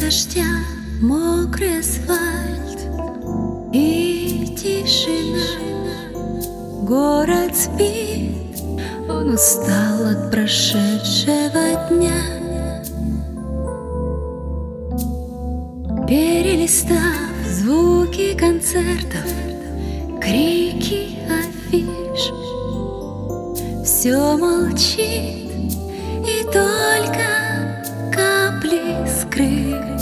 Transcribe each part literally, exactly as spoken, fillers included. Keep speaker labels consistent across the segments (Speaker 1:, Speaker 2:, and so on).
Speaker 1: дождя мокрый асфальт и тишина. Город спит, он устал от прошедшего дня. Перелистав звуки концертов, крики афиш, все молчит, и только капли с крыш.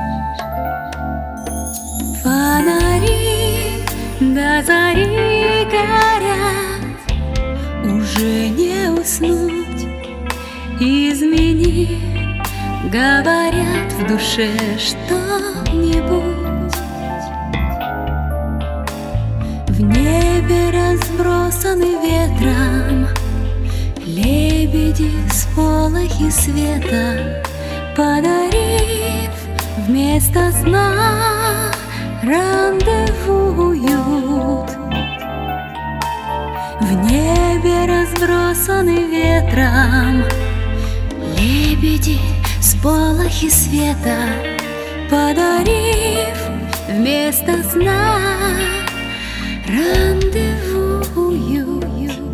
Speaker 1: Фонари до зари горят, уже не уснуть. Измени, говорят в душе что-нибудь. В небе разбросаны ветром лебеди, сполохи света, подарив вместо сна рандеву уют. В небе разбросаны ветром лебеди, сполохи света, подарив вместо сна рандеву уют.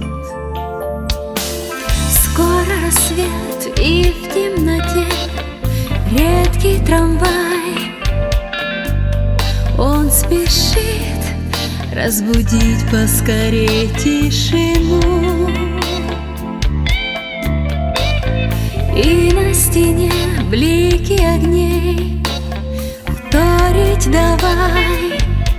Speaker 1: Скоро рассвет, и в темноте редкий трамвай. Он спешит разбудить поскорей тишину. И на стене блики огней вторить давай.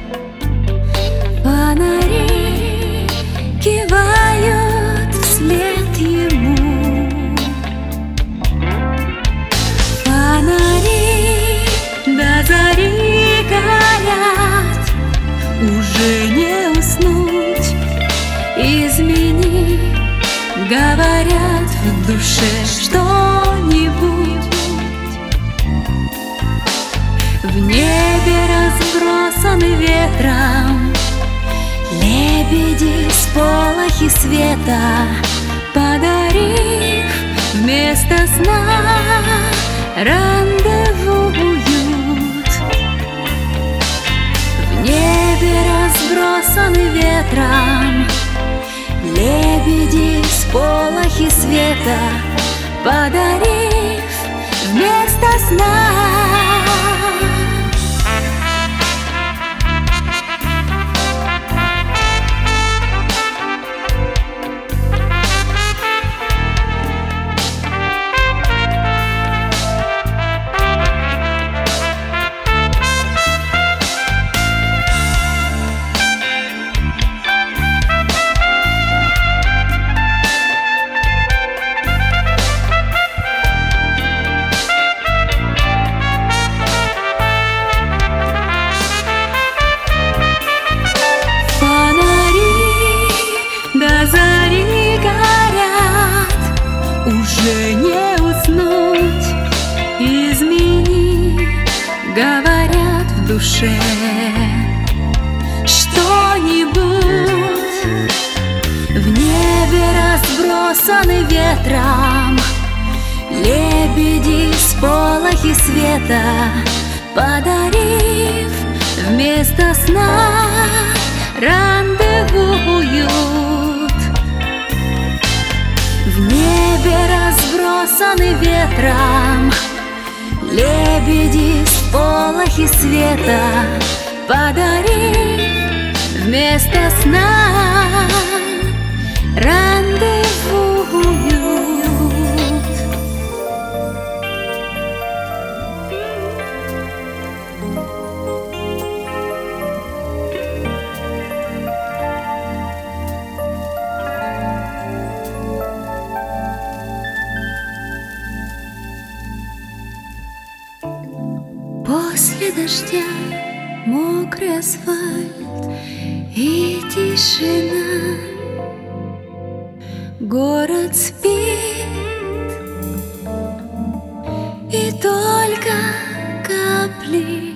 Speaker 1: Фонари кивают вслед ему. Фонари до зари горят, уже не уснуть. Измени, говорят в душе что-нибудь. В небе разбросаны ветром лебеди, сполохи света, подарив вместо сна рандеву уют. В небе разбросаны ветром лебеди, сполохи света, подарив вместо сна. Зари горят, уже не уснуть. Измени, говорят в душе что-нибудь. В небе разбросаны ветром лебеди, сполохи света, подарив вместо сна рандеву уют. В небе разбросаны ветром лебеди, сполохи света, подарив вместо сна рандеву уют. После дождя мокрый асфальт и тишина. Город спит, и только капли